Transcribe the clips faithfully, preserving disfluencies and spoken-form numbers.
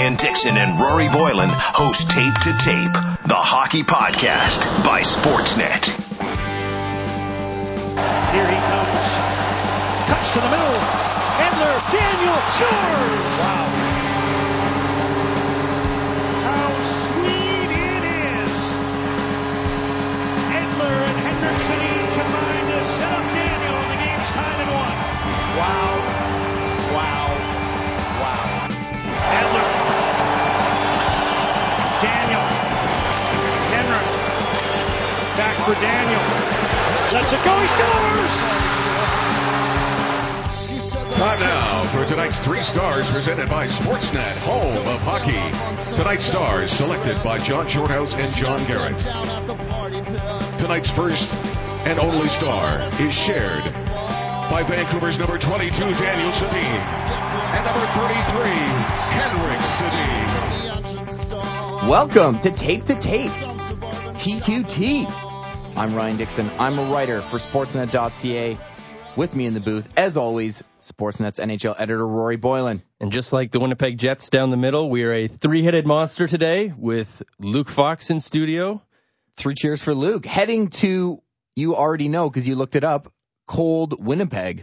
Ryan Dixon and Rory Boylan host Tape to Tape, the hockey podcast by Sportsnet. Here he comes. Cuts to the middle. Edler, Daniel scores! Wow. How sweet it is. Edler and Hendrickson combine to set up Daniel, and the game's tied at one. Wow. Wow. Wow. Edler. Daniel. Henrik. Back for Daniel. Let's it go. He scores! Time now for tonight's Three Stars presented by Sportsnet, home of hockey. Tonight's stars selected by John Shorthouse and John Garrett. Tonight's first and only star is shared by Vancouver's number twenty-two, Daniel Sedin, and number thirty-three, Henrik Sedin. Welcome to Tape to Tape, T two T. I'm Ryan Dixon. I'm a writer for Sportsnet dot C A. With me in the booth, as always, Sportsnet's N H L editor, Rory Boylan. And just like the Winnipeg Jets down the middle, we are a three-headed monster today with Luke Fox in studio. Three cheers for Luke. Heading to, you already know because you looked it up, cold Winnipeg.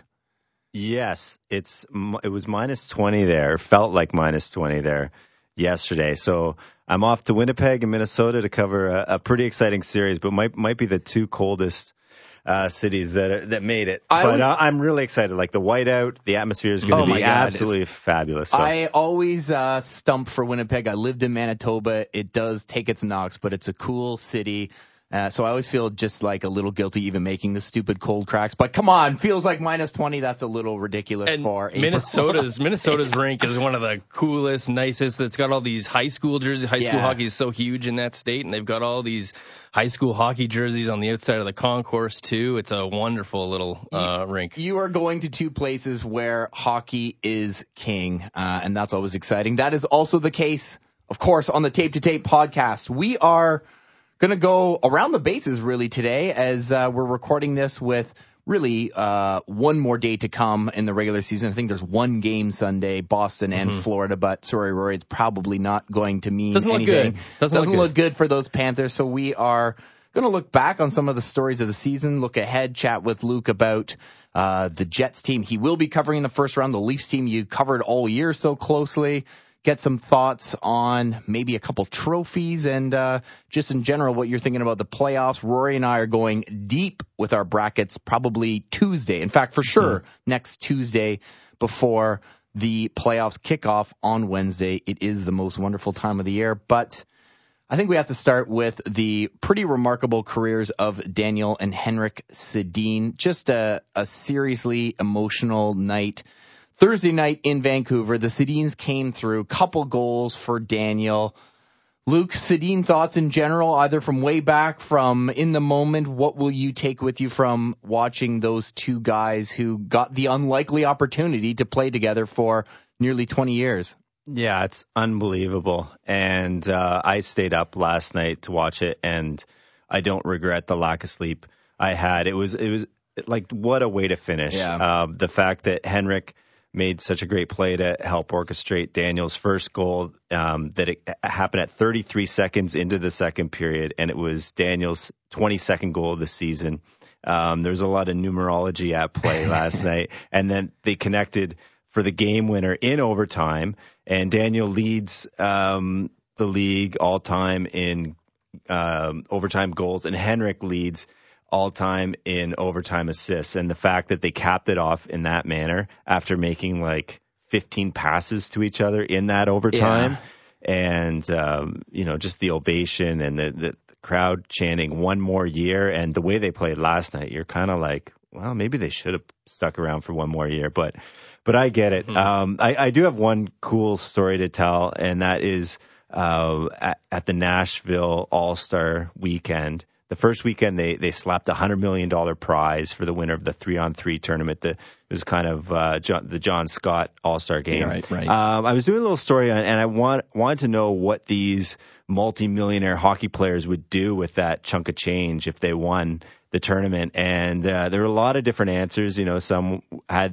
Yes, it's it was minus twenty there. Felt like minus twenty there yesterday. So I'm off to Winnipeg and Minnesota to cover a, a pretty exciting series, but might might be the two coldest Uh, cities that are, that made it. I but would, uh, I'm really excited. Like the whiteout, the atmosphere is going to oh be God, absolutely fabulous. So. I always uh, stump for Winnipeg. I lived in Manitoba. It does take its knocks, but it's a cool city. Uh, so I always feel just like a little guilty even making the stupid cold cracks. But come on, feels like minus twenty. That's a little ridiculous and for April. Minnesota's Minnesota's rink is one of the coolest, nicest. It's got all these high school jerseys. High school Yeah. hockey is so huge in that state, and they've got all these high school hockey jerseys on the outside of the concourse too. It's a wonderful little uh, you, rink. You are going to two places where hockey is king, uh, and that's always exciting. That is also the case, of course, on the Tape to Tape podcast. We are going to go around the bases really today as uh, we're recording this with really uh, one more day to come in the regular season. I think there's one game Sunday, Boston and mm-hmm. Florida, but sorry, Rory, it's probably not going to mean Doesn't anything. Look good. Doesn't, Doesn't look, look good. good for those Panthers. So we are going to look back on some of the stories of the season, look ahead, chat with Luke about uh, the Jets team he will be covering in the first round, the Leafs team you covered all year so closely. Get some thoughts on maybe a couple trophies and uh, just in general what you're thinking about the playoffs. Rory and I are going deep with our brackets probably Tuesday. In fact, for sure, mm-hmm. next Tuesday before the playoffs kick off on Wednesday. It is the most wonderful time of the year. But I think we have to start with the pretty remarkable careers of Daniel and Henrik Sedin. Just a, a seriously emotional night. Thursday night in Vancouver, the Sedins came through. Couple goals for Daniel. Luke, Sedin thoughts in general, either from way back, from in the moment. What will you take with you from watching those two guys who got the unlikely opportunity to play together for nearly twenty years? Yeah, it's unbelievable. And uh, I stayed up last night to watch it, and I don't regret the lack of sleep I had. It was, it was like, what a way to finish. Yeah. Uh, the fact that Henrik made such a great play to help orchestrate Daniel's first goal, um, that it happened at thirty-three seconds into the second period, and it was Daniel's twenty-second goal of the season. Um, there's a lot of numerology at play last night, and then they connected for the game winner in overtime, and Daniel leads um, the league all-time in um, overtime goals, and Henrik leads all-time in overtime assists. And the fact that they capped it off in that manner after making like fifteen passes to each other in that overtime, yeah. and um, you know, just the ovation and the, the crowd chanting one more year, and the way they played last night, you're kind of like, well, maybe they should have stuck around for one more year, but but I get it. Mm-hmm. Um, I, I do have one cool story to tell, and that is uh, at, at the Nashville All-Star Weekend. The first weekend, they, they slapped a one hundred million dollars prize for the winner of the three-on-three tournament. The, it was kind of uh, John, the John Scott All-Star Game. Yeah, right, right. Um, I was doing a little story, on, and I want, wanted to know what these multi-millionaire hockey players would do with that chunk of change if they won the tournament. And uh, there were a lot of different answers. You know, some had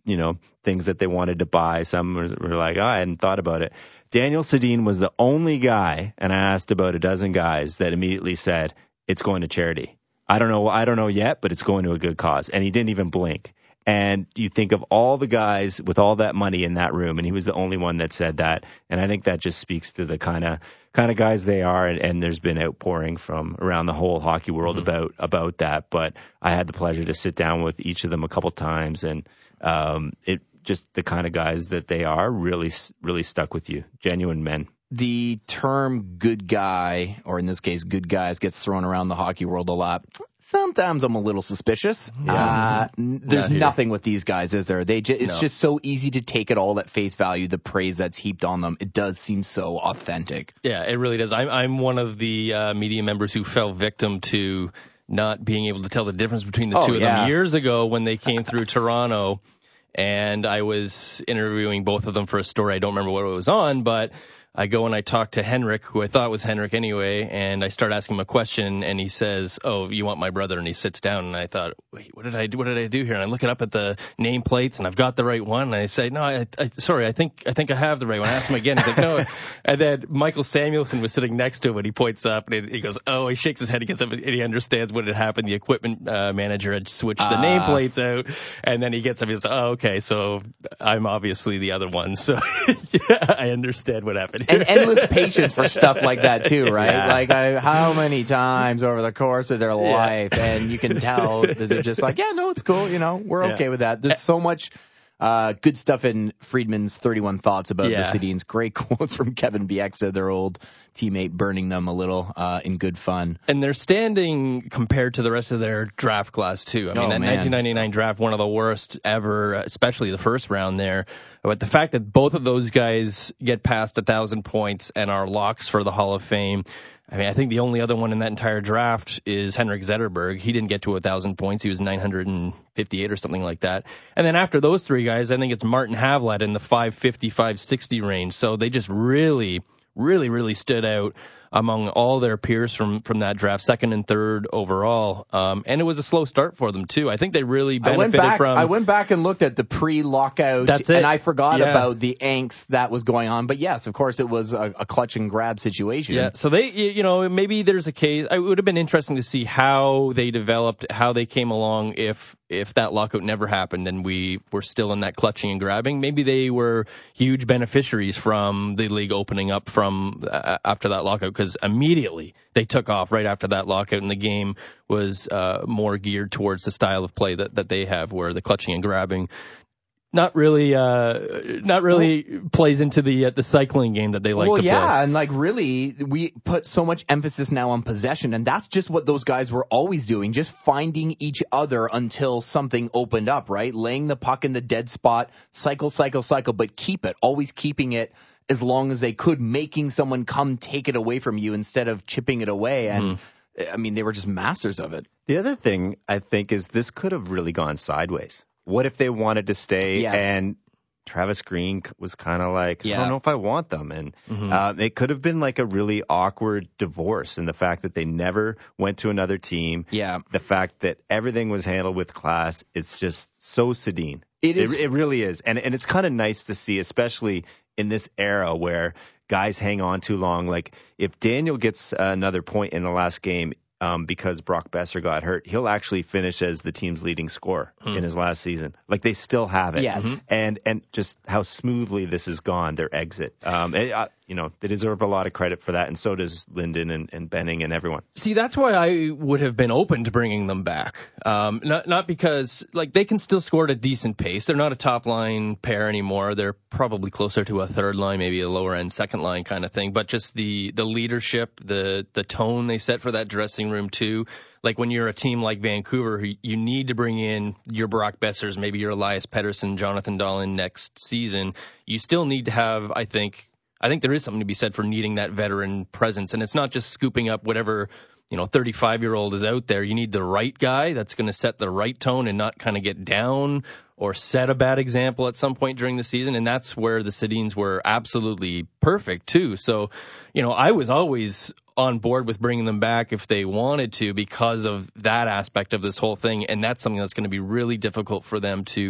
you know, things that they wanted to buy. Some were, were like, oh, I hadn't thought about it. Daniel Sedin was the only guy, and I asked about a dozen guys that immediately said, it's going to charity. I don't know. I don't know yet, but it's going to a good cause. And he didn't even blink. And you think of all the guys with all that money in that room, and he was the only one that said that. And I think that just speaks to the kind of kind of guys they are. And, and there's been outpouring from around the whole hockey world mm-hmm. about about that. But I had the pleasure to sit down with each of them a couple times, and um, it just the kind of guys that they are really really stuck with you, genuine men. The term good guy, or in this case, good guys, gets thrown around the hockey world a lot. Sometimes I'm a little suspicious. Yeah. Uh, n- there's Not nothing with these guys, is there? They ju- It's no. just so easy to take it all at face value, the praise that's heaped on them. It does seem so authentic. Yeah, it really does. I'm, I'm one of the uh, media members who fell victim to not being able to tell the difference between the oh, two of yeah. them years ago when they came through Toronto. And I was interviewing both of them for a story. I don't remember what it was on, but I go and I talk to Henrik, who I thought was Henrik anyway, and I start asking him a question, and he says, oh, you want my brother? And he sits down, and I thought, wait, what did I do? What did I do here? And I look it up at the nameplates, and I've got the right one, and I say, no, I, I sorry, I think I think I have the right one. I asked him again. He's like, no. And then Michael Samuelson was sitting next to him, and he points up, and he goes, oh, he shakes his head, he gets up, and he understands what had happened. The equipment uh, manager had switched the uh. nameplates out, and then he gets up, and he says, oh, okay, so I'm obviously the other one. So yeah, I understand what happened here. And endless patience for stuff like that too, right? Yeah. Like I, how many times over the course of their life, yeah. and you can tell that they're just like, yeah, no, it's cool, you know, we're yeah. okay with that. There's so much uh, good stuff in Friedman's thirty-one Thoughts about yeah. the Sedins. Great quotes from Kevin Bieksa, their old teammate, burning them a little uh, in good fun. And they're standing compared to the rest of their draft class too. I mean, oh, that man. nineteen ninety-nine draft, one of the worst ever, especially the first round there. But the fact that both of those guys get past a thousand points and are locks for the Hall of Fame. I mean, I think the only other one in that entire draft is Henrik Zetterberg. He didn't get to a thousand points. He was nine hundred fifty-eight or something like that. And then after those three guys, I think it's Martin Havlat in the five fifty, five sixty range. So they just really, really, really stood out among all their peers from, from that draft, second and third overall. Um, and it was a slow start for them, too. I think they really benefited I went back, from... I went back and looked at the pre-lockout, That's it. and I forgot yeah. about the angst that was going on. But yes, of course, it was a, a clutch and grab situation. Yeah, so they, you know, maybe there's a case... It would have been interesting to see how they developed, how they came along if if that lockout never happened and we were still in that clutching and grabbing. Maybe they were huge beneficiaries from the league opening up from uh, after that lockout, because immediately they took off right after that lockout, and the game was uh, more geared towards the style of play that, that they have, where the clutching and grabbing not really, uh, not really well, plays into the uh, the cycling game that they like well, to yeah, play. Yeah, and like really, we put so much emphasis now on possession, and that's just what those guys were always doing, just finding each other until something opened up, right? Laying the puck in the dead spot, cycle, cycle, cycle, but keep it, always keeping it as long as they could, making someone come take it away from you instead of chipping it away. And mm. I mean, they were just masters of it. The other thing I think is this could have really gone sideways. What if they wanted to stay yes. and Travis Green was kind of like, yeah. I don't know if I want them. And mm-hmm. uh, it could have been like a really awkward divorce, and the fact that they never went to another team. Yeah. The fact that everything was handled with class. It's just so Sedin. It is. It, it really is. And, and it's kind of nice to see, especially in this era where guys hang on too long. Like if Daniel gets another point in the last game, Um, because Brock Besser got hurt, he'll actually finish as the team's leading scorer hmm. in his last season. Like they still have it. Yes. Mm-hmm. And and just how smoothly this has gone, their exit. Um, it, uh, you know, they deserve a lot of credit for that, and so does Linden and, and Benning and everyone. See, that's why I would have been open to bringing them back. Um, not not because like they can still score at a decent pace. They're not a top line pair anymore. They're probably closer to a third line, maybe a lower end second line kind of thing. But just the the leadership, the the tone they set for that dressing room too. Like when you're a team like Vancouver, you need to bring in your Brock Bessers, maybe your Elias Pettersson, Jonathan Dahlin next season. You still need to have, I think, I think there is something to be said for needing that veteran presence. And it's not just scooping up whatever, you know, thirty-five-year-old is out there. You need the right guy that's going to set the right tone and not kind of get down or set a bad example at some point during the season. And that's where the Sedins were absolutely perfect, too. So, you know, I was always on board with bringing them back if they wanted to because of that aspect of this whole thing. And that's something that's going to be really difficult for them to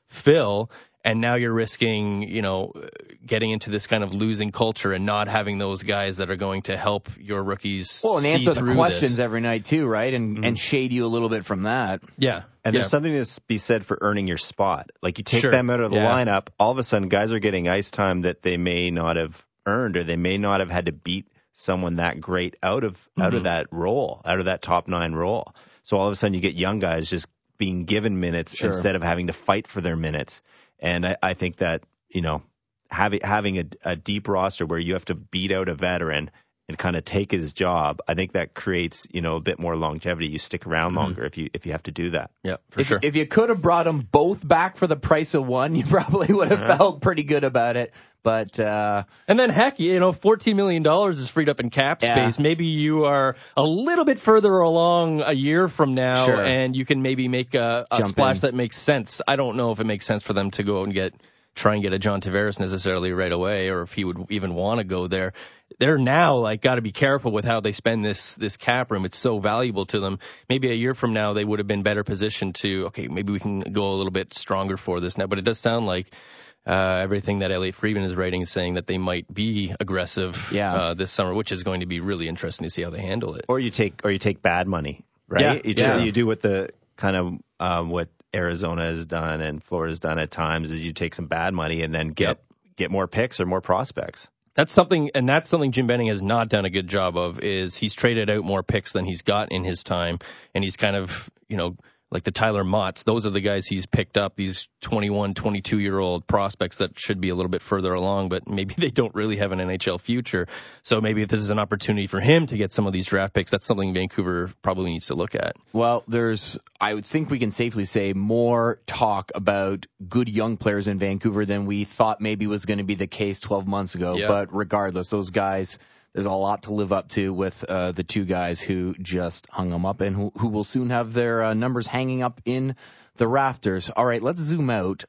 fill. And now you're risking, you know, getting into this kind of losing culture and not having those guys that are going to help your rookies. Well, and see answer through the questions this. every night too, right? And Mm-hmm. and shade you a little bit from that. Yeah. And yeah. there's something to be said for earning your spot. Like you take Sure. them out of the Yeah. lineup, all of a sudden guys are getting ice time that they may not have earned, or they may not have had to beat someone that great out of mm-hmm. out of that role, out of that top nine role. So all of a sudden you get young guys just being given minutes Sure. instead of having to fight for their minutes. And I, I think that, you know, having having a, a deep roster where you have to beat out a veteran and kind of take his job, I think that creates, you know, a bit more longevity. You stick around Mm-hmm. longer if you if you have to do that. Yeah, for if, sure. If you could have brought them both back for the price of one, you probably would have Uh-huh. felt pretty good about it. But uh, And then, heck, you know, fourteen million dollars is freed up in cap Yeah. space. Maybe you are a little bit further along a year from now, Sure. and you can maybe make a, a Jump splash in. that makes sense. I don't know if it makes sense for them to go out and get try and get a John Tavares necessarily right away, or if he would even want to go there. They're now like got to be careful with how they spend this this cap room. It's so valuable to them. Maybe a year from now they would have been better positioned to, okay, maybe we can go a little bit stronger for this now. But it does sound like uh, everything that Elliot Friedman is writing is saying that they might be aggressive Yeah. uh, this summer, which is going to be really interesting to see how they handle it. Or you take or you take bad money, right? Yeah, you, yeah. try, you do what the kind of um, what Arizona has done and Florida's done at times is you take some bad money and then get Yep. get more picks or more prospects. That's something, and that's something Jim Benning has not done a good job of, is he's traded out more picks than he's got in his time, and he's kind of, you know, like the Tyler Motts, those are the guys he's picked up, these twenty-one, twenty-two-year-old prospects that should be a little bit further along, but maybe they don't really have an N H L future. So maybe if this is an opportunity for him to get some of these draft picks, that's something Vancouver probably needs to look at. well, there's, I would think we can safely say, more talk about good young players in Vancouver than we thought maybe was going to be the case twelve months ago. Yeah. But regardless, those guys, there's a lot to live up to with uh, the two guys who just hung them up and who, who will soon have their uh, numbers hanging up in the rafters. All right, let's zoom out.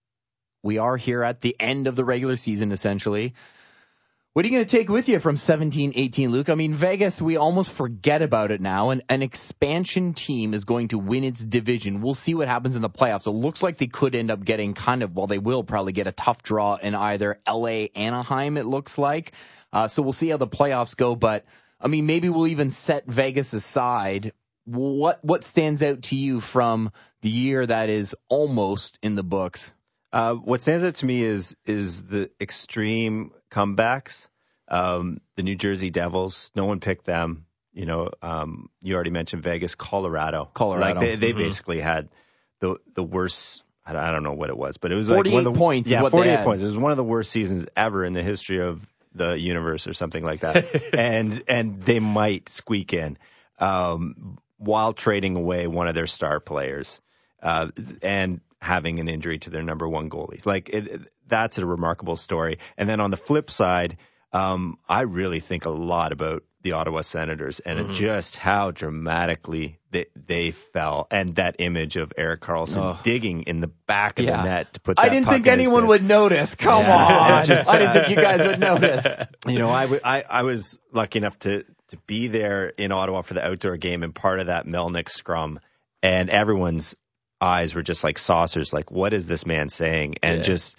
We are here at the end of the regular season, essentially. What are you going to take with you from seventeen eighteen, Luke? I mean, Vegas, we almost forget about it now. And an expansion team is going to win its division. We'll see what happens in the playoffs. It looks like they could end up getting kind of, well, they will probably get a tough draw in either L A, Anaheim, it looks like. Uh, so we'll see how the playoffs go. But, I mean, maybe we'll even set Vegas aside. What what stands out to you from the year that is almost in the books? Uh, what stands out to me is is the extreme comebacks. Um, the New Jersey Devils, no one picked them. You know, um, you already mentioned Vegas, Colorado. Colorado. Like they, they Mhm. basically had the the worst. I don't- I don't know what it was, but it was like forty-eight one of the points is Yeah, what they forty-eight had. points. It was one of the worst seasons ever in the history of the universe, or something like that. and and they might squeak in um, while trading away one of their star players uh, and having an injury to their number one goalies. Like it, it, that's a remarkable story. And then on the flip side, um, I really think a lot about the Ottawa Senators and Mm-hmm. just how dramatically they, they fell, and that image of Erik Karlsson Oh. digging in the back of Yeah. the net to put that I didn't puck think in his anyone glove. would notice. Come Yeah. on. Just, I didn't uh, think you guys would notice. You know, I, w- I, I was lucky enough to, to be there in Ottawa for the outdoor game and part of that Melnyk scrum, and everyone's eyes were just like saucers. Like, what is this man saying? And Yeah. just,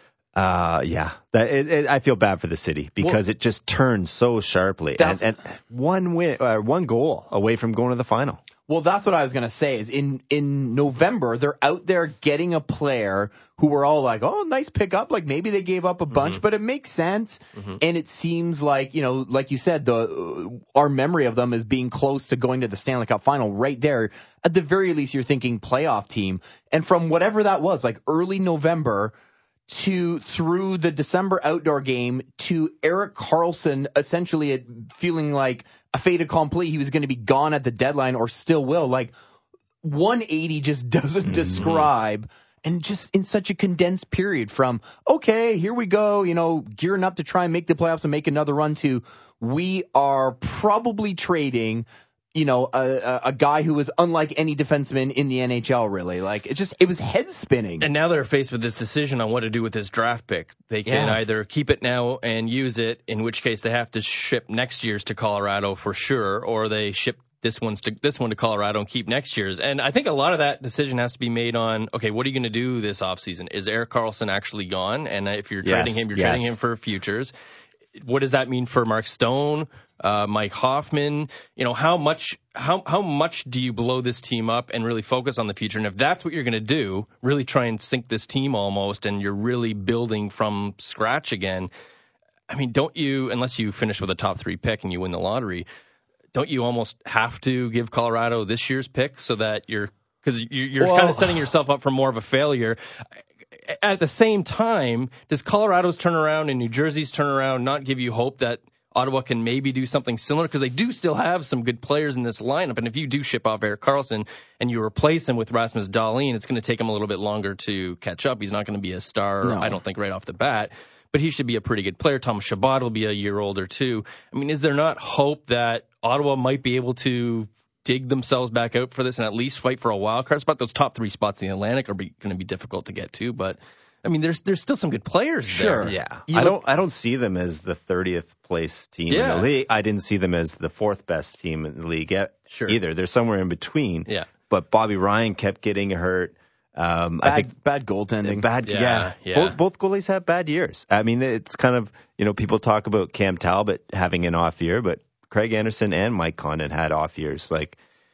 uh, yeah, that, it, it, I feel bad for the city because Well, it just turned so sharply, and, that's- and one win, uh, one goal away from going to the final. Well, that's what I was going to say is in, in November, they're out there getting a player who were all like, oh, nice pickup. Like maybe they gave up a bunch, Mm-hmm. but it makes sense. Mm-hmm. And it seems like, you know, like you said, the, uh, our memory of them as being close to going to the Stanley Cup final right there. At the very least, you're thinking playoff team. And from whatever that was, like early November to through the December outdoor game to Erik Karlsson essentially feeling like a fait accompli. He was going to be gone at the deadline or still will. Like one eighty just doesn't mm-hmm. describe, and just in such a condensed period from, okay, here we go, you know, gearing up to try and make the playoffs and make another run to we are probably trading, you know, a, a, a guy who was unlike any defenseman in the N H L, really. Like, it just, it was head spinning. And now they're faced with this decision on what to do with this draft pick. They can Yeah. either keep it now and use it, in which case they have to ship next year's to Colorado for sure, or they ship this one's to, this one to Colorado and keep next year's. And I think a lot of that decision has to be made on, okay, what are you going to do this offseason? Is Erik Karlsson actually gone? And if you're yes, trading him, you're yes. trading him for futures. What does that mean for Mark Stone, uh, Mike Hoffman? You know, how much how how much do you blow this team up and really focus on the future? And if that's what you're going to do, really try and sink this team almost, and you're really building from scratch again, I mean, don't you, unless you finish with a top three pick and you win the lottery, don't you almost have to give Colorado this year's pick so that you're, because you're, you're well, kind of setting yourself up for more of a failure. At the same time, does Colorado's turnaround and New Jersey's turnaround not give you hope that Ottawa can maybe do something similar? Because they do still have some good players in this lineup. And if you do ship off Erik Karlsson and you replace him with Rasmus Dahlin, it's going to take him a little bit longer to catch up. He's not going to be a star, no. I don't think, right off the bat. But he should be a pretty good player. Thomas Chabot will be a year older, too. I mean, is there not hope that Ottawa might be able to dig themselves back out for this and at least fight for a wild card spot? Those top three spots in the Atlantic are going to be difficult to get to, but I mean, there's there's still some good players sure. there. Yeah, You I look, don't I don't see them as the thirtieth place team Yeah. in the league. I didn't see them as the fourth best team in the league yet, Sure. either. They're somewhere in between. Yeah. But Bobby Ryan kept getting hurt. Um, Bad, I think bad goaltending. bad. Yeah, Yeah, yeah. Both both goalies have bad years. I mean, it's kind of, you know, people talk about Cam Talbot having an off year, but Craig Anderson and Mike Condon had off years. Like,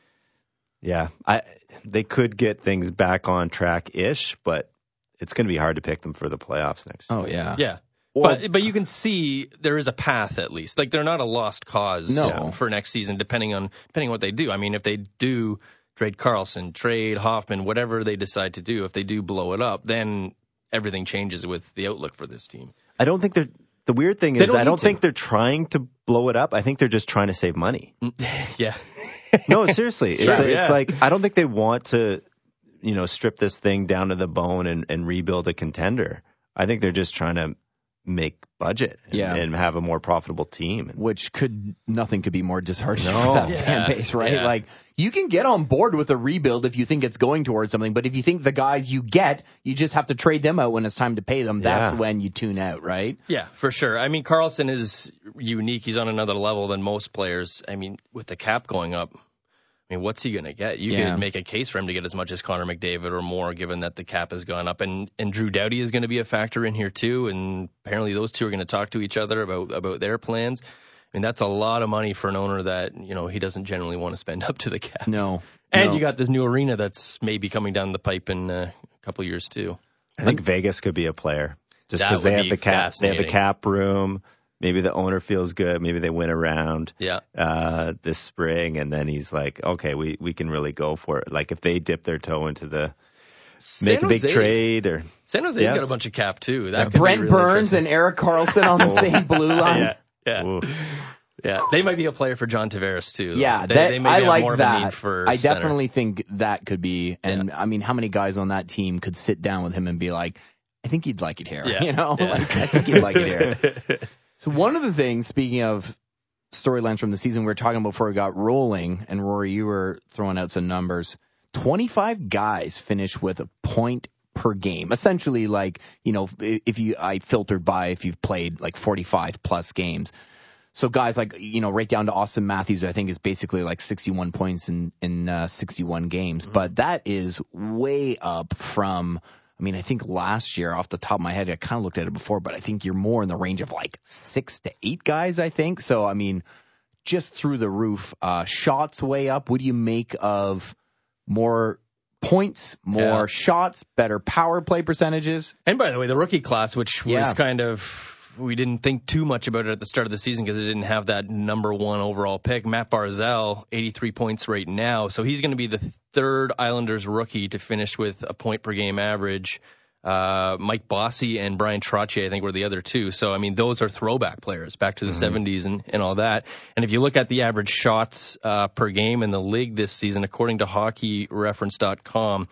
yeah, I they could get things back on track ish, but it's going to be hard to pick them for the playoffs next year. Oh, yeah. Yeah. Well- but but you can see there is a path at least. Like they're not a lost cause No. for next season, depending on depending on what they do. I mean, if they do trade Karlsson, trade Hoffman, whatever they decide to do, if they do blow it up, then everything changes with the outlook for this team. I don't think they're. The weird thing They is, don't I need don't to. think they're trying to blow it up. I think they're just trying to save money. Yeah. No, seriously, it's, true, it's yeah. like I don't think they want to, you know, strip this thing down to the bone and, and rebuild a contender. I think they're just trying to make budget and, Yeah. and have a more profitable team. Which could, nothing could be more disheartening No. for that Yeah. fan base, right? Yeah. Like, you can get on board with a rebuild if you think it's going towards something, but if you think the guys you get, you just have to trade them out when it's time to pay them, that's Yeah. when you tune out, right? Yeah, for sure. I mean, Karlsson is unique. He's on another level than most players. I mean, with the cap going up, I mean, what's he going to get? You Yeah. could make a case for him to get as much as Connor McDavid or more, given that the cap has gone up. And and Drew Doughty is going to be a factor in here too. And apparently those two are going to talk to each other about about their plans. I mean, that's a lot of money for an owner that, you know, he doesn't generally want to spend up to the cap. No. And no. you got this new arena that's maybe coming down the pipe in uh, a couple years too. I think Vegas could be a player just That because they would have be the cap. They have the fascinating. cap room. Maybe the owner feels good. Maybe they win a round Yeah. uh, this spring, and then he's like, okay, we, we can really go for it. Like if they dip their toe into the make San a big Jose- trade or San Jose's Yeah, got a it's- bunch of cap too. That could be Brent really Burns interesting. and Erik Karlsson on the same blue line. Yeah. Yeah. Ooh. Yeah, they might be a player for John Tavares too. Yeah, they, that, they may I have like more of a that. need for I center. definitely think that could be. And I mean, how many guys on that team could sit down with him and be like, I think you'd like it here. Yeah. You know, Yeah. like, I think you'd like it here. So one of the things, speaking of storylines from the season we were talking about before we got rolling, and Rory, you were throwing out some numbers. twenty-five guys finished with a point per game. Essentially, like, you know, if you, I filtered by if you've played like forty-five plus games. So guys like, you know, right down to Austin Matthews, I think is basically like sixty-one points in, in uh, sixty-one games. But that is way up from, I mean, I think last year off the top of my head, I kind of looked at it before, but I think you're more in the range of like six to eight guys, I think. So, I mean, just through the roof. Uh, shots way up. What do you make of more points, more Yeah. shots, better power play percentages? And by the way, the rookie class, which was Yeah. kind of, we didn't think too much about it at the start of the season because it didn't have that number one overall pick. Matt Barzal, eighty-three points right now. So he's going to be the third Islanders rookie to finish with a point per game average. Uh, Mike Bossy and Brian Trottier, I think, were the other two. So, I mean, those are throwback players back to the seventies and, and all that. And if you look at the average shots uh, per game in the league this season, according to hockey reference dot com,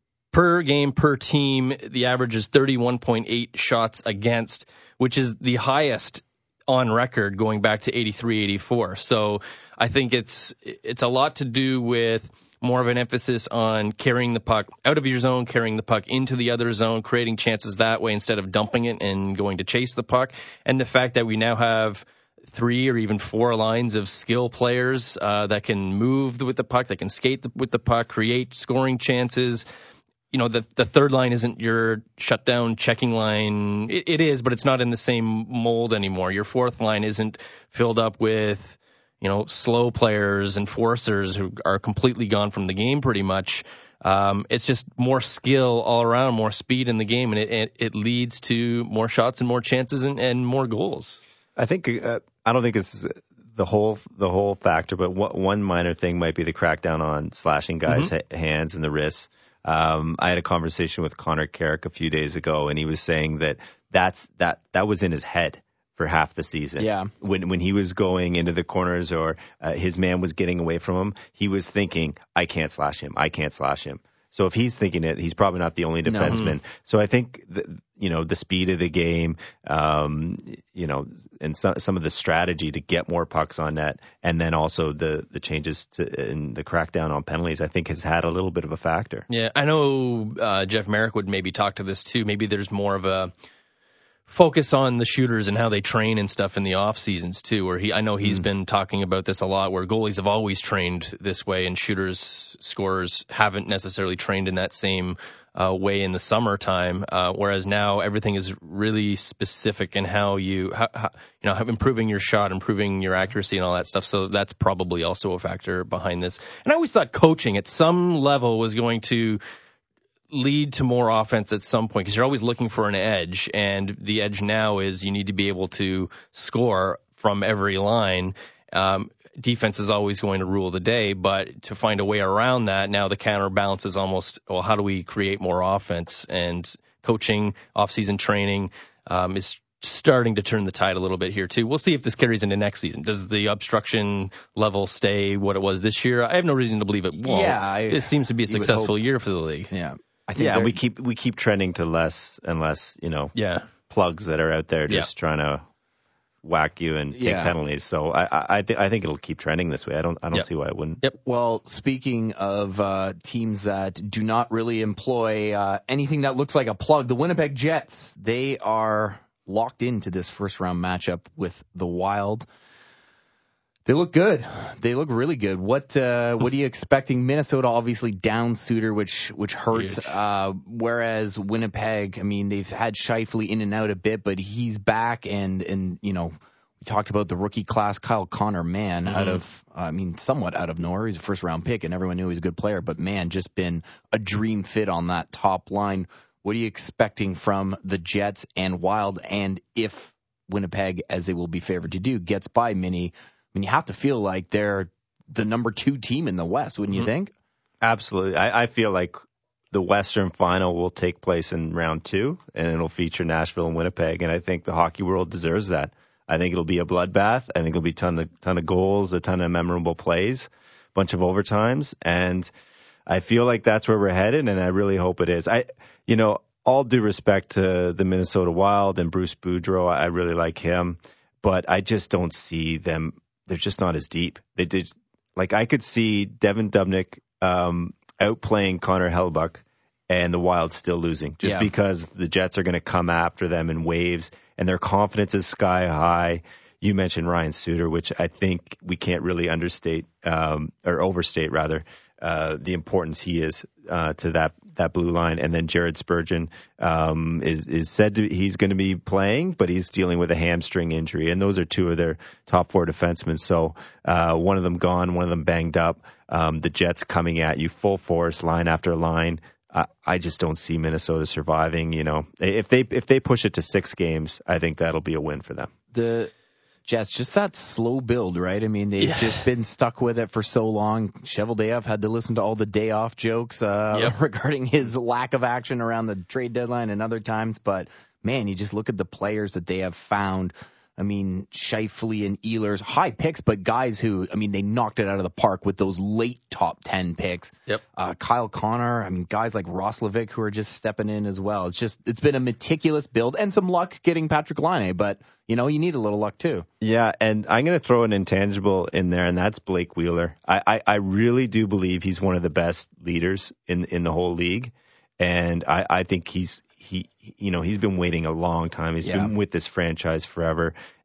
per game, per team, the average is thirty-one point eight shots against, which is the highest on record going back to eighty-three eighty-four. So I think it's it's a lot to do with more of an emphasis on carrying the puck out of your zone, carrying the puck into the other zone, creating chances that way instead of dumping it and going to chase the puck. And the fact that we now have three or even four lines of skill players uh, that can move with the puck, that can skate the, with the puck, create scoring chances. You know, the the third line isn't your shutdown checking line. It, it is, but it's not in the same mold anymore. Your fourth line isn't filled up with, you know, slow players, enforcers who are completely gone from the game pretty much. Um, it's just more skill all around, more speed in the game, and it, it, it leads to more shots and more chances and, and more goals. I think uh, I don't think it's the whole the whole factor, but one minor thing might be the crackdown on slashing guys' mm-hmm. hands and the wrists. Um, I had a conversation with Connor Carrick a few days ago, and he was saying that that's that that was in his head for half the season. Yeah. When when he was going into the corners or uh, his man was getting away from him, he was thinking, I can't slash him. I can't slash him. So if he's thinking it, he's probably not the only defenseman. No. So I think, the, you know, the speed of the game, um, you know, and some, some of the strategy to get more pucks on net, and then also the, the changes to in the crackdown on penalties, I think has had a little bit of a factor. Yeah, I know uh, Jeff Merrick would maybe talk to this too. Maybe there's more of a focus on the shooters and how they train and stuff in the off seasons too, where he, I know he's mm. been talking about this a lot, where goalies have always trained this way and shooters, scorers haven't necessarily trained in that same uh, way in the summertime. Uh, whereas now everything is really specific in how you, how, how, you know, improving your shot, improving your accuracy and all that stuff. So that's probably also a factor behind this. And I always thought coaching at some level was going to lead to more offense at some point, because you're always looking for an edge, and the edge now is you need to be able to score from every line. Um, defense is always going to rule the day, but to find a way around that, now the counterbalance is almost, well, how do we create more offense? And coaching, off-season training um, is starting to turn the tide a little bit here too. We'll see if this carries into next season. Does the obstruction level stay what it was this year? I have no reason to believe it won't. Yeah, I, this seems to be a successful year for the league. Yeah. I think yeah, we keep we keep trending to less and less, you know, yeah. plugs that are out there just yeah. trying to whack you and take yeah. penalties. So I I, I, th- I think it'll keep trending this way. I don't I don't yep. see why it wouldn't. Yep. Well, speaking of uh, teams that do not really employ uh, anything that looks like a plug, the Winnipeg Jets, they are locked into this first round matchup with the Wild. They look good. They look really good. What uh, what are you expecting? Minnesota obviously down Suter, which which hurts. Uh, whereas Winnipeg, I mean, they've had Scheifele in and out a bit, but he's back. And, and you know, we talked about the rookie class, Kyle Connor, man, mm-hmm. out of, uh, I mean, somewhat out of nowhere. He's a first round pick, and everyone knew he was a good player. But, man, just been a dream fit on that top line. What are you expecting from the Jets and Wild? And if Winnipeg, as they will be favored to do, gets by Minnie, I mean, you have to feel like they're the number two team in the West, wouldn't you mm-hmm. think? Absolutely. I, I feel like the Western Final will take place in round two, and it'll feature Nashville and Winnipeg, and I think the hockey world deserves that. I think it'll be a bloodbath. I think it'll be a ton of, ton of goals, a ton of memorable plays, a bunch of overtimes, and I feel like that's where we're headed, and I really hope it is. I, you know, all due respect to the Minnesota Wild and Bruce Boudreau, I really like him, but I just don't see them. They're just not as deep. They did, like I could see Devin Dubnyk um, outplaying Connor Hellebuyck and the Wild still losing, just yeah. because the Jets are going to come after them in waves, and their confidence is sky high. You mentioned Ryan Suter, which I think we can't really understate um, or overstate rather uh, the importance he is uh, to that that blue line. And then Jared Spurgeon um, is is said to he's going to be playing, but he's dealing with a hamstring injury, and those are two of their top four defensemen. So uh, one of them gone, one of them banged up. Um, the Jets coming at you full force, line after line. I, I just don't see Minnesota surviving. You know, if they if they push it to six games, I think that'll be a win for them. The Jets, just that slow build, right? I mean, they've yeah. just been stuck with it for so long. Cheveldayoff had to listen to all the day off jokes uh, yep. regarding his lack of action around the trade deadline and other times. But, man, you just look at the players that they have found. I mean, Scheifele and Ehlers, high picks, but guys who, I mean, they knocked it out of the park with those late top ten picks. Yep. Uh, Kyle Connor, I mean, guys like Roslovic who are just stepping in as well. It's just, it's been a meticulous build and some luck getting Patrick Laine, but, you know, you need a little luck too. Yeah, and I'm going to throw an intangible in there, and that's Blake Wheeler. I, I, I really do believe he's one of the best leaders in, in the whole league, and I, I think he's, He, you know, he's been waiting a long time. He's yeah. been with this franchise forever.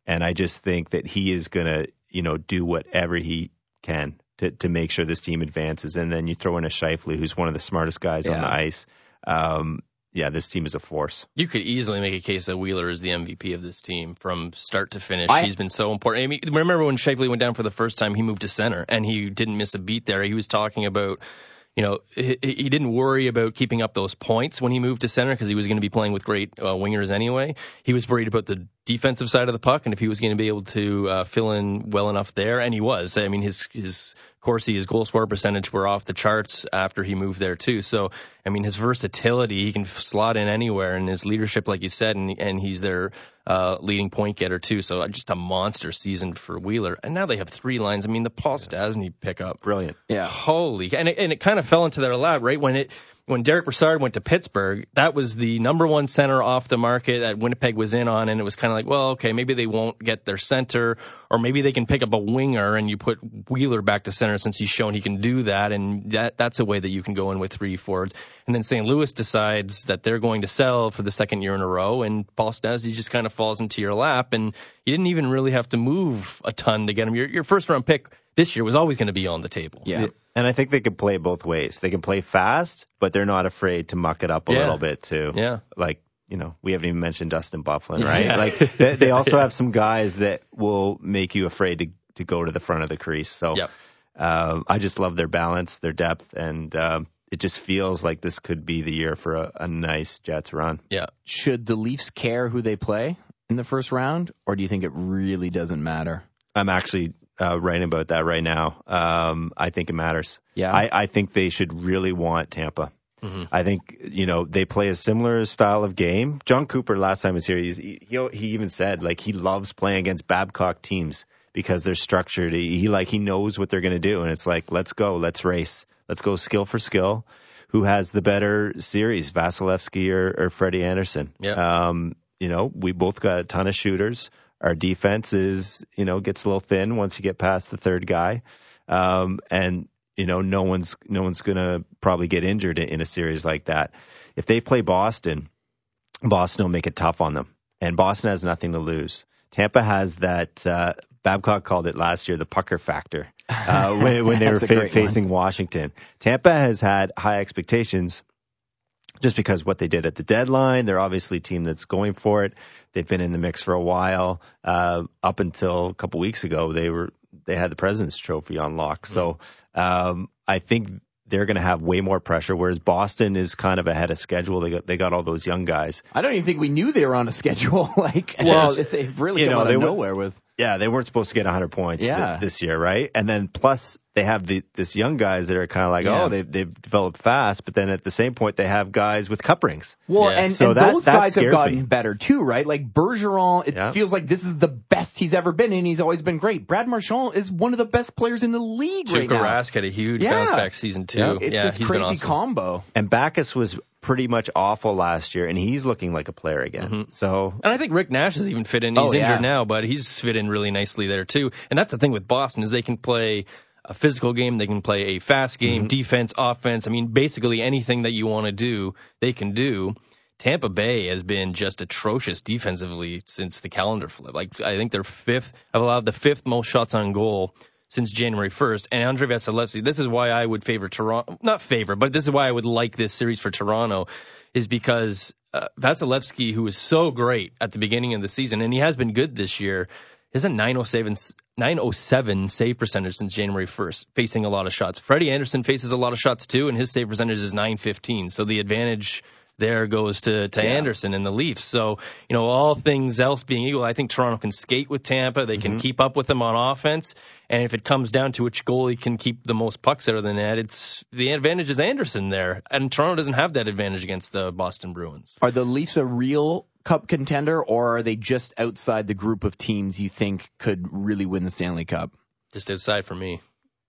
And I just think that he is going to, you know, do whatever he can to, to make sure this team advances. And then you throw in a Scheifele, who's one of the smartest guys Yeah. on the ice. Um, yeah, this team is a force. You could easily make a case that Wheeler is the M V P of this team from start to finish. I, He's been so important. I mean, remember when Scheifele went down for the first time, he moved to center, and he didn't miss a beat there. He was talking about, you know, he, he didn't worry about keeping up those points when he moved to center because he was going to be playing with great uh, wingers anyway. He was worried about the defensive side of the puck and if he was going to be able to uh, fill in well enough there, and he was. I mean, his his Corsi, his goal scorer percentage were off the charts after he moved there too. So, I mean, his versatility, he can slot in anywhere, and his leadership, like you said, and, and he's their uh, leading point getter too. So just a monster season for Wheeler. And now they have three lines. I mean, the Paul Stastny pickup. Brilliant. yeah. Holy, and it, and it kind of fell into their lap, right? When it, when Derek Brassard went to Pittsburgh, that was the number one center off the market that Winnipeg was in on, and it was kind of like, well, okay, maybe they won't get their center, or maybe they can pick up a winger and you put Wheeler back to center since he's shown he can do that, and that that's a way that you can go in with three forwards. And then Saint Louis decides that they're going to sell for the second year in a row, and Paul Stastny just kind of falls into your lap, and you didn't even really have to move a ton to get him. Your, your first round pick this year was always going to be on the table. Yeah. And I think they can play both ways. They can play fast, but they're not afraid to muck it up a Yeah. little bit too. Yeah. Like, you know, we haven't even mentioned Dustin Byfuglien, right? Yeah. Like they, they also have some guys that will make you afraid to, to go to the front of the crease. So Yep. um, I just love their balance, their depth, and um, it just feels like this could be the year for a, a nice Jets run. Yeah. Should the Leafs care who they play in the first round, or do you think it really doesn't matter? I'm actually uh, writing about that right now. Um, I think it matters. Yeah. I, I think they should really want Tampa. Mm-hmm. I think, you know, they play a similar style of game. John Cooper, last time he was here, he's, he, he even said, like, he loves playing against Babcock teams because they're structured. He, he like, he knows what they're going to do. And it's like, let's go, let's race. Let's go skill for skill. Who has the better series, Vasilevsky or, or Freddie Anderson? Yeah. Um, you know, we both got a ton of shooters. Our defense is, you know, gets a little thin once you get past the third guy. Um, and, you know, no one's, no one's going to probably get injured in, in a series like that. If they play Boston, Boston will make it tough on them. And Boston has nothing to lose. Tampa has that, uh, Babcock called it last year the pucker factor, uh, when, when they were fa- facing one. Washington. Tampa has had high expectations just because what they did at the deadline. They're obviously a team that's going for it. They've been in the mix for a while. Uh, up until a couple weeks ago, they were they had the President's Trophy on lock. So um, I think they're going to have way more pressure, whereas Boston is kind of ahead of schedule. They got they got all those young guys. I don't even think we knew they were on a schedule. like, Well, they've really you come know, out they of were- nowhere with. Yeah, they weren't supposed to get one hundred points Yeah. th- this year, right? And then plus they have the this young guys that are kind of like, Yeah. oh, they've they've developed fast, but then at the same point they have guys with cup rings. Well, Yeah. and, So and that- those that guys have scares gotten me. better too, right? Like Bergeron, it Yeah. feels like this is the best he's ever been, and he's always been great. Brad Marchand is one of the best players in the league right Tuukka now. Rask had a huge Yeah. bounce back season too. Yeah. It's yeah, this he's been crazy awesome. combo. And Backus was pretty much awful last year, and he's looking like a player again. Mm-hmm. So And I think Rick Nash has even fit in. He's Oh, yeah. injured now, but he's fit in really nicely there too. And that's the thing with Boston is they can play a physical game, they can play a fast game, Mm-hmm. defense, offense. I mean, basically anything that you want to do, they can do. Tampa Bay has been just atrocious defensively since the calendar flip. Like I think they're fifth, have allowed the fifth most shots on goal since January first. And Andre Vasilevsky, this is why I would favor Toronto, not favor, but this is why I would like this series for Toronto, is because uh, Vasilevsky, who was so great at the beginning of the season, and he has been good this year, has a nine oh seven, nine oh seven save percentage since January first, facing a lot of shots. Freddie Anderson faces a lot of shots too, and his save percentage is nine fifteen. So the advantage there goes to, to Yeah. Anderson and the Leafs. So, you know, all things else being equal, I think Toronto can skate with Tampa. They can Mm-hmm. keep up with them on offense. And if it comes down to which goalie can keep the most pucks out of the net, it's the advantage is Anderson there. And Toronto doesn't have that advantage against the Boston Bruins. Are the Leafs a real cup contender, or are they just outside the group of teams you think could really win the Stanley Cup? Just outside for me.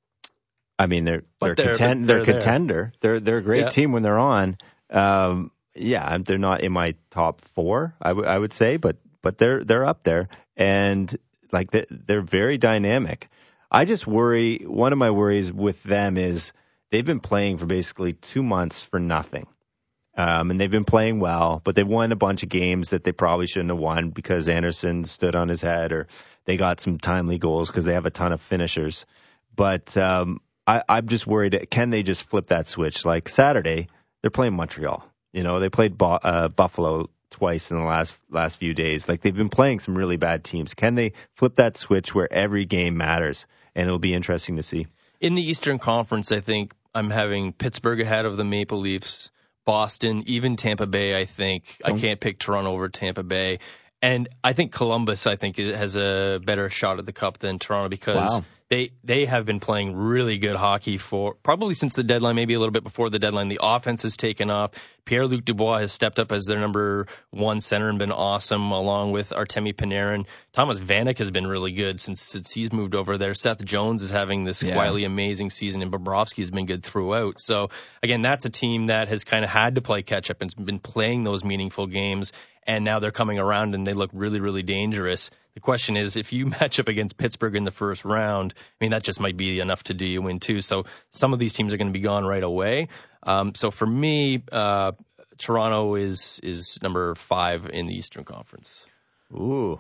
I mean, they're they're, But they're- content, they're they're there. contender. They're they're a great Yeah. team when they're on. Um, yeah, they're not in my top four, I, w- I would say, but but they're they're up there, and like they, they're very dynamic. I just worry. One of my worries with them is they've been playing for basically two months for nothing. Um, and they've been playing well, but they've won a bunch of games that they probably shouldn't have won because Anderson stood on his head, or they got some timely goals because they have a ton of finishers. But um, I, I'm just worried, can they just flip that switch? Like Saturday, they're playing Montreal. You know, they played Bo- uh, Buffalo twice in the last last few days. Like, they've been playing some really bad teams. Can they flip that switch where every game matters? And it'll be interesting to see. In the Eastern Conference, I think I'm having Pittsburgh ahead of the Maple Leafs, Boston, even Tampa Bay, I think. I can't pick Toronto over Tampa Bay. And I think Columbus, I think, has a better shot at the Cup than Toronto because Wow. they they have been playing really good hockey for probably since the deadline, maybe a little bit before the deadline. The offense has taken off. Pierre-Luc Dubois has stepped up as their number one center and been awesome, along with Artemi Panarin. Thomas Vanek has been really good since since he's moved over there. Seth Jones is having this Yeah. quietly amazing season, and Bobrovsky has been good throughout. So, again, that's a team that has kind of had to play catch-up and has been playing those meaningful games, and now they're coming around and they look really, really dangerous. The question is, if you match up against Pittsburgh in the first round, I mean, that just might be enough to do you win too. So some of these teams are going to be gone right away. Um, so for me, uh, Toronto is is number five in the Eastern Conference. Ooh.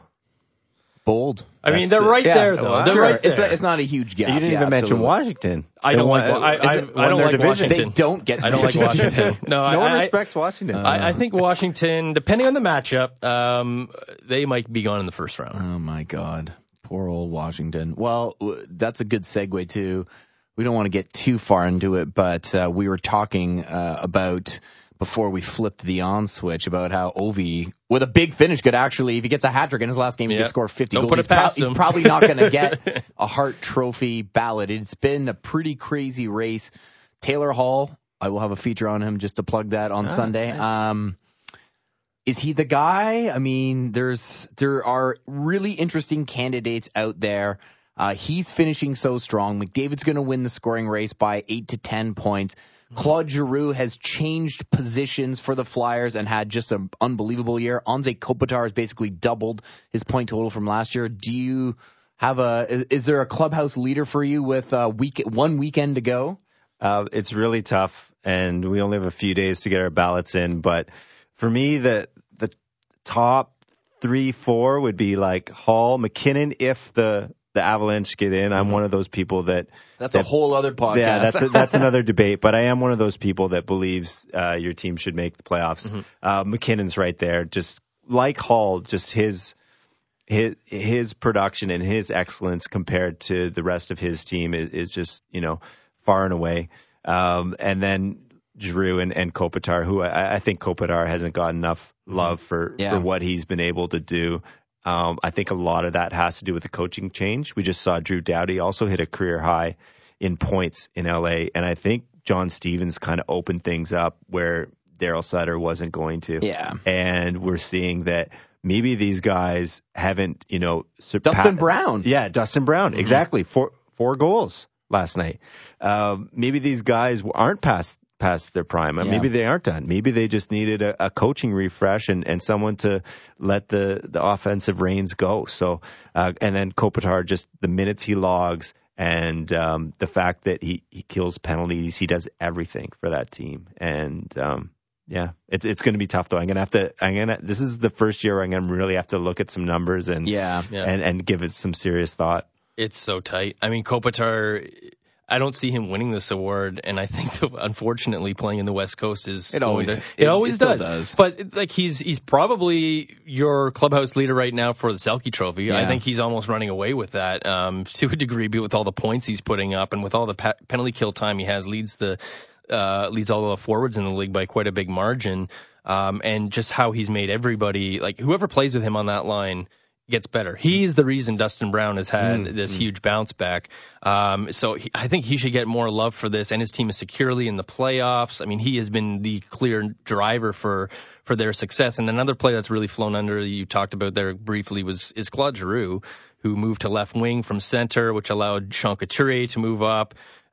Bold. I mean, That's they're it. right Yeah, there, though. wow. They're Sure, right there. It's, a, it's not a huge gap. You didn't Yeah, even mention absolutely. Washington. I They don't won- like. I, I, is it- I won don't their like division. Washington. They don't get. I don't like Washington. No, No I, one I, respects Washington. I, I think Washington, depending on the matchup, um, they might be gone in the first round. Oh my God, poor old Washington. Well, w- that's a good segue too. We don't want to get too far into it, but uh, we were talking uh, about before we flipped the on switch about how Ovi, with a big finish, could actually, if he gets a hat trick in his last game, he Yeah. could score fifty Don't goals. put it he's, pro- past he's him. probably not going to get a Hart Trophy ballot. It's been a pretty crazy race. Taylor Hall, I will have a feature on him just to plug that on Ah, Sunday. nice. Um, is he the guy? I mean, there's there are really interesting candidates out there. Uh, he's finishing so strong. McDavid's going to win the scoring race by eight to ten points. Claude Giroux has changed positions for the Flyers and had just an unbelievable year. Anze Kopitar has basically doubled his point total from last year. Do you have a? Is, is there a clubhouse leader for you with uh, week one weekend to go? Uh, it's really tough, and we only have a few days to get our ballots in. But for me, the the top three, four would be like Hall, McKinnon. If the the Avalanche get in, I'm one of those people that That's that, a whole other podcast. Yeah, that's a, that's another debate. But I am one of those people that believes uh, your team should make the playoffs. Mm-hmm. Uh, McKinnon's right there, just like Hall, just his. His his production and his excellence compared to the rest of his team is, is just, you know, far and away. Um, and then Giroux and, and Kopitar, who I, I think Kopitar hasn't got enough love for, Yeah. for what he's been able to do. Um, I think a lot of that has to do with the coaching change. We just saw Drew Doughty also hit a career high in points in L A. And I think John Stevens kind of opened things up where Daryl Sutter wasn't going to. Yeah. And we're seeing that maybe these guys haven't, you know, surpa- Dustin Brown. Yeah, Dustin Brown. Mm-hmm. Exactly. Four four goals last night. Um, maybe these guys aren't past past their prime. Yeah. Maybe they aren't done. Maybe they just needed a, a coaching refresh and, and someone to let the, the offensive reins go. So, uh, and then Kopitar, just the minutes he logs and um, the fact that he, he kills penalties, he does everything for that team. And um, yeah, it's it's going to be tough though. I'm gonna have to. I'm gonna. This is the first year I'm gonna really have to look at some numbers and Yeah. Yeah. and and give it some serious thought. It's so tight. I mean, Kopitar, I don't see him winning this award, and I think, that, unfortunately, playing in the West Coast is It always- it, it- always it still does. does. But like he's he's probably your clubhouse leader right now for the Selke Trophy. Yeah. I think he's almost running away with that um, to a degree, with all the points he's putting up and with all the pa- penalty kill time he has, leads the uh, leads all the forwards in the league by quite a big margin. Um, and just how he's made everybody, like whoever plays with him on that line, gets better. He's the reason Dustin Brown has had Mm, this mm. huge bounce back. Um, so he, I think he should get more love for this, and his team is securely in the playoffs. I mean, he has been the clear driver for for their success. And another player that's really flown under, you talked about there briefly, was is Claude Giroux, who moved to left wing from center, which allowed Sean Couturier to move up.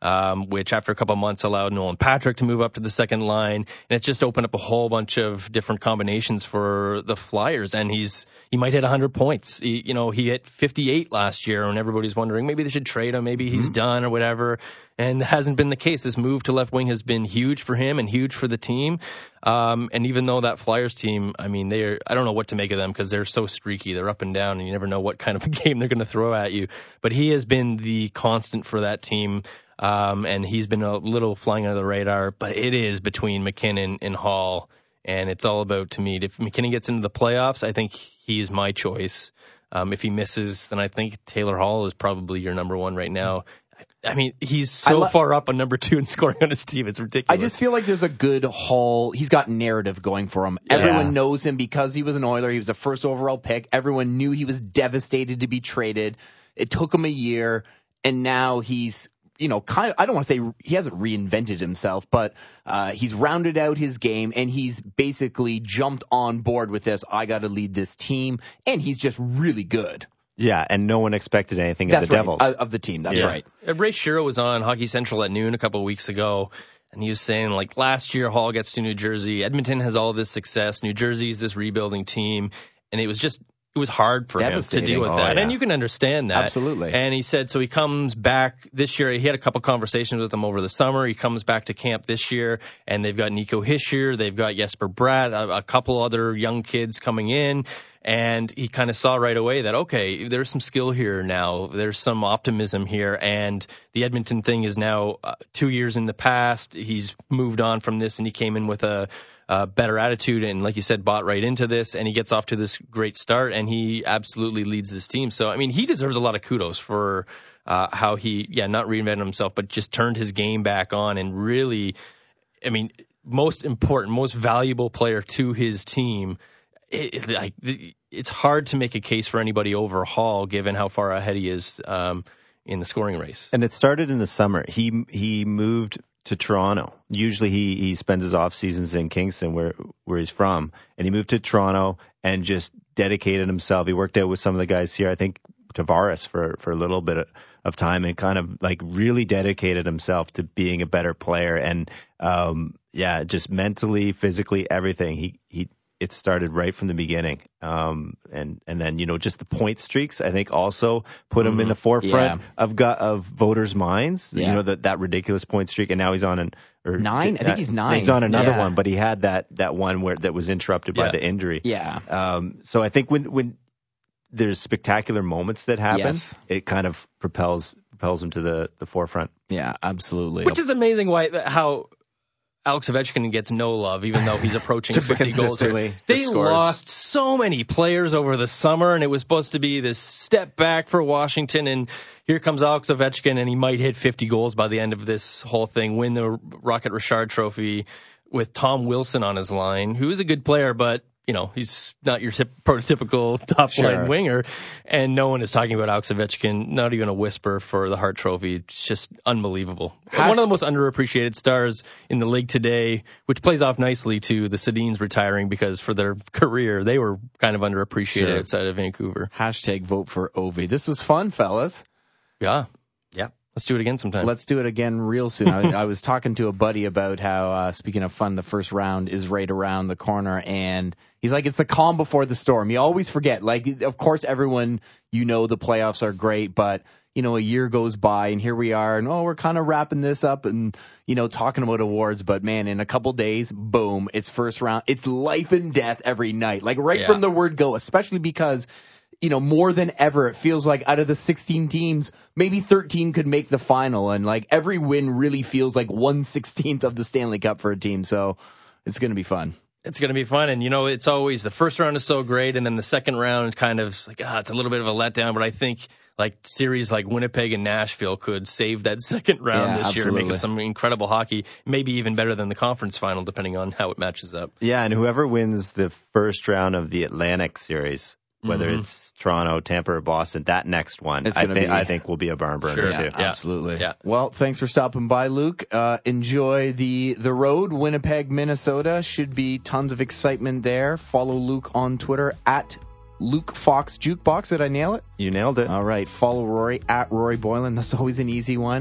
um, which after a couple of months allowed Nolan Patrick to move up to the second line. And it's just opened up a whole bunch of different combinations for the Flyers. And he's he might hit one hundred points. He, you know, he hit fifty-eight last year, and everybody's wondering maybe they should trade him, maybe he's mm-hmm. done or whatever. And it hasn't been the case. This move to left wing has been huge for him and huge for the team. Um, and even though that Flyers team, I mean, they're I don't know what to make of them because they're so streaky. They're up and down, and you never know what kind of a game they're going to throw at you. But he has been the constant for that team, um, and he's been a little flying under the radar. But it is between McKinnon and Hall, and it's all about, to me, if McKinnon gets into the playoffs, I think he's my choice. Um, if he misses, then I think Taylor Hall is probably your number one right now. I mean, he's so lo- far up on number two in scoring on his team. It's ridiculous. I just feel like there's a good Hall. He's got narrative going for him. Yeah. Everyone knows him because he was an Oiler. He was a first overall pick. Everyone knew he was devastated to be traded. It took him a year, and now he's, you know, kind of, I don't want to say he hasn't reinvented himself, but uh, he's rounded out his game, and he's basically jumped on board with this. I got to lead this team, and he's just really good. Yeah, and no one expected anything That's of the right. Devils. Uh, of the team, that's yeah. right. Ray Shero was on Hockey Central at noon a couple of weeks ago, and he was saying, like, last year Hall gets to New Jersey. Edmonton has all this success. New Jersey's this rebuilding team, and it was just it was hard for him to deal with oh, that. Yeah. And you can understand that. Absolutely. And he said, so he comes back this year. He had a couple conversations with them over the summer. He comes back to camp this year, and they've got Nico Hischier. They've got Jesper Bratt, a, a couple other young kids coming in. And he kind of saw right away that, okay, there's some skill here now. There's some optimism here. And the Edmonton thing is now uh, two years in the past. He's moved on from this, and he came in with a, a better attitude and, like you said, bought right into this. And he gets off to this great start, and he absolutely leads this team. So, I mean, he deserves a lot of kudos for uh, how he, yeah, not reinvented himself, but just turned his game back on and really, I mean, most important, most valuable player to his team. It, like, it's hard to make a case for anybody over Hall, given how far ahead he is um, in the scoring race. And it started in the summer. He he moved to Toronto. Usually he, he spends his off seasons in Kingston, where where he's from, and he moved to Toronto and just dedicated himself. He worked out with some of the guys here. I think Tavares for for a little bit of time, and kind of like really dedicated himself to being a better player. And um, yeah, just mentally, physically, everything. He he. It started right from the beginning. Um, and, and then, you know, just the point streaks, I think also put him mm-hmm. in the forefront yeah. of got, of voters' minds, yeah. you know, that, that ridiculous point streak. And now he's on an, or nine. I think he's nine. He's on another yeah. one, but he had that, that one where that was interrupted yeah. by the injury. Yeah. Um, so I think when, when there's spectacular moments that happen, yes. it kind of propels, propels him to the, the forefront. Yeah, absolutely. Which is amazing why, how, Alex Ovechkin gets no love, even though he's approaching fifty goals. They lost so many players over the summer, and it was supposed to be this step back for Washington. And here comes Alex Ovechkin, and he might hit fifty goals by the end of this whole thing, win the Rocket Richard Trophy with Tom Wilson on his line, who is a good player, but you know, he's not your tip, prototypical top sure. line winger, and no one is talking about Alex Ovechkin, not even a whisper for the Hart Trophy. It's just unbelievable. Hash- One of the most underappreciated stars in the league today, which plays off nicely to the Sedins retiring, because for their career, they were kind of underappreciated sure. outside of Vancouver. Hashtag vote for Ovi. This was fun, fellas. Yeah. Yeah. Let's do it again sometime. Let's do it again real soon. I, I was talking to a buddy about how, uh, speaking of fun, the first round is right around the corner, and he's like, it's the calm before the storm. You always forget. Like, of course, everyone, you know, the playoffs are great, but, you know, a year goes by, and here we are, and, oh, we're kind of wrapping this up and, you know, talking about awards, but, man, in a couple days, boom, it's first round. It's life and death every night, like right yeah. from the word go, especially because, you know, more than ever, it feels like out of the sixteen teams, maybe thirteen could make the final. And like every win really feels like one sixteenth of the Stanley Cup for a team. So it's going to be fun. It's going to be fun. And, you know, it's always the first round is so great. And then the second round kind of like, ah, it's a little bit of a letdown. But I think like series like Winnipeg and Nashville could save that second round yeah, this absolutely. year and make it some incredible hockey, maybe even better than the conference final, depending on how it matches up. Yeah. And whoever wins the first round of the Atlantic series, whether mm-hmm. it's Toronto, Tampa, or Boston, that next one, I think, be, I think will be a barn burner, sure. too. Yeah, absolutely. Yeah. Well, thanks for stopping by, Luke. Uh, enjoy the, the road. Winnipeg, Minnesota. Should be tons of excitement there. Follow Luke on Twitter at Luke Fox Jukebox. Did I nail it? You nailed it. All right. Follow Rory at Rory Boylan. That's always an easy one.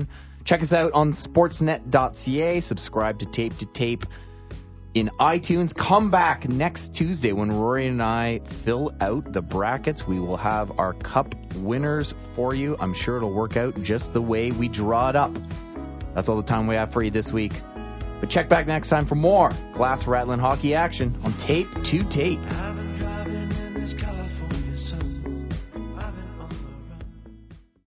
Check us out on sportsnet dot c a. Subscribe to Tape to Tape in iTunes. Come back next Tuesday when Rory and I fill out the brackets. We will have our cup winners for you. I'm sure it'll work out just the way we draw it up. That's all the time we have for you this week. But check back next time for more glass rattling hockey action on Tape to Tape.